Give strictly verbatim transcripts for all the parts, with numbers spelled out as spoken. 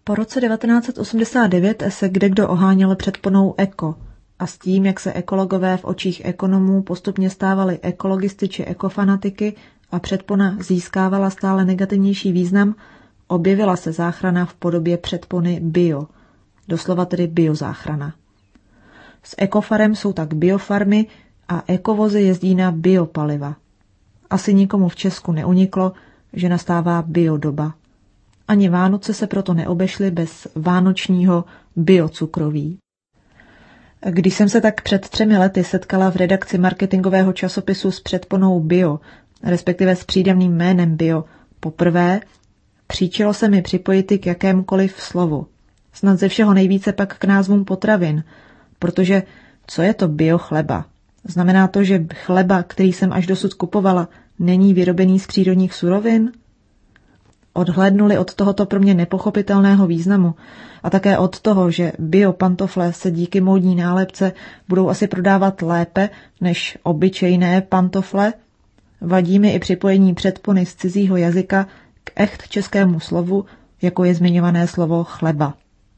Po roce devatenáct set osmdesát devět se kdekdo oháněl předponou eko a s tím, jak se ekologové v očích ekonomů postupně stávali ekologisty či ekofanatiky a předpona získávala stále negativnější význam, objevila se záchrana v podobě předpony bio, doslova tedy biozáchrana. S ekofarem jsou tak biofarmy a ekovozy jezdí na biopaliva. Asi nikomu v Česku neuniklo, že nastává biodoba. Ani Vánoce se proto neobešly bez vánočního biocukroví. Když jsem se tak před třemi lety setkala v redakci marketingového časopisu s předponou bio, respektive s přídavným jménem bio, poprvé, příčilo se mi připojit k jakémukoliv slovu. Snad ze všeho nejvíce pak k názvům potravin, protože co je to biochleba? Znamená to, že chleba, který jsem až dosud kupovala, není vyrobený z přírodních surovin? Odhlédnuli od tohoto pro mě nepochopitelného významu a také od toho, že biopantofle se díky módní nálepce budou asi prodávat lépe než obyčejné pantofle, vadí mi i připojení předpony z cizího jazyka k echt českému slovu, jako je zmiňované slovo chleba.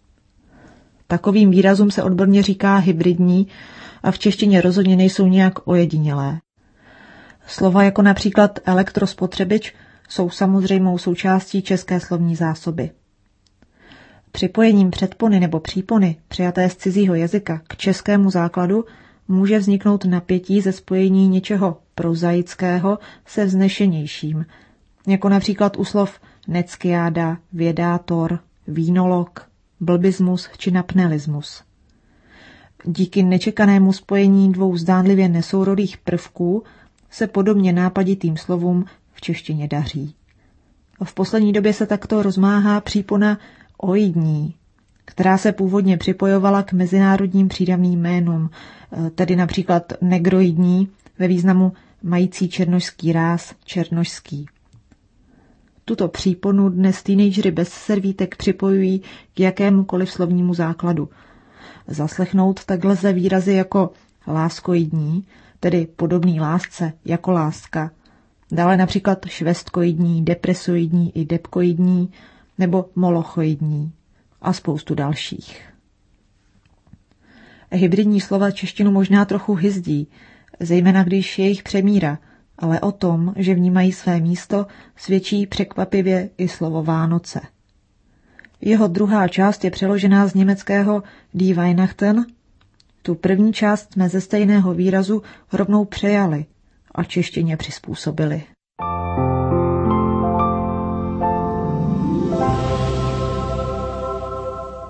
Takovým výrazům se odborně říká hybridní a v češtině rozhodně nejsou nějak ojedinělé. Slova jako například elektrospotřebič jsou samozřejmou součástí české slovní zásoby. Připojením předpony nebo přípony, přijaté z cizího jazyka, k českému základu může vzniknout napětí ze spojení něčeho prozaického se vznešenějším, jako například u slov neckiáda, vědátor, vínolog, blbismus či napnelismus. Díky nečekanému spojení dvou zdánlivě nesourodých prvků se podobně nápaditým slovům v češtině daří. V poslední době se takto rozmáhá přípona oidní, která se původně připojovala k mezinárodním přídavným jménům, tedy například negroidní ve významu mající černošský ráz černošský. Tuto příponu dnes teenageři bez servítek připojují k jakémukoliv slovnímu základu. Zaslechnout tak lze výrazy jako láskoidní, tedy podobný lásce jako láska, dále například švestkoidní, depresoidní i depkoidní nebo molochoidní a spoustu dalších. Hybridní slova češtinu možná trochu hyzdí, zejména když je jich přemíra, ale o tom, že v ní mají své místo, svědčí překvapivě i slovo Vánoce. Jeho druhá část je přeložená z německého Die Weihnachten. Tu první část jsme ze stejného výrazu rovnou přejali a češtině přizpůsobili.